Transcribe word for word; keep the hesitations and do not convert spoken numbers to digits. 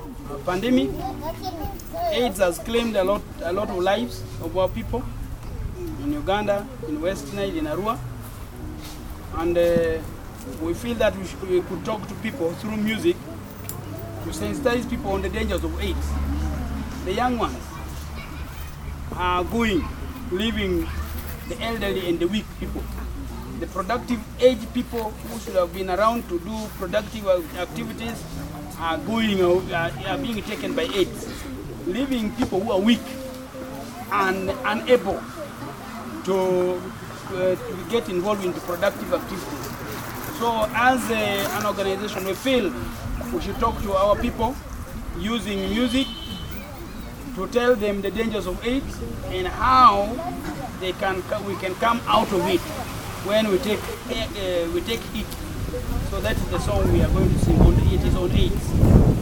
uh, pandemic. AIDS has claimed a lot, a lot of lives of our people in Uganda, in West Nile, in Arua, and uh, we feel that we, should, we could talk to people through music to sensitize people on the dangers of AIDS. The young ones are going, leaving the elderly and the weak people. The productive age people who should have been around to do productive activities are going, are, are being taken by AIDS, leaving people who are weak and unable to, uh, to get involved in the productive activities. So as a, an organization, we feel we should talk to our people using music to tell them the dangers of AIDS and how they can, we can come out of it when we take, uh, we take it. So that is the song we are going to sing. On, it is on AIDS.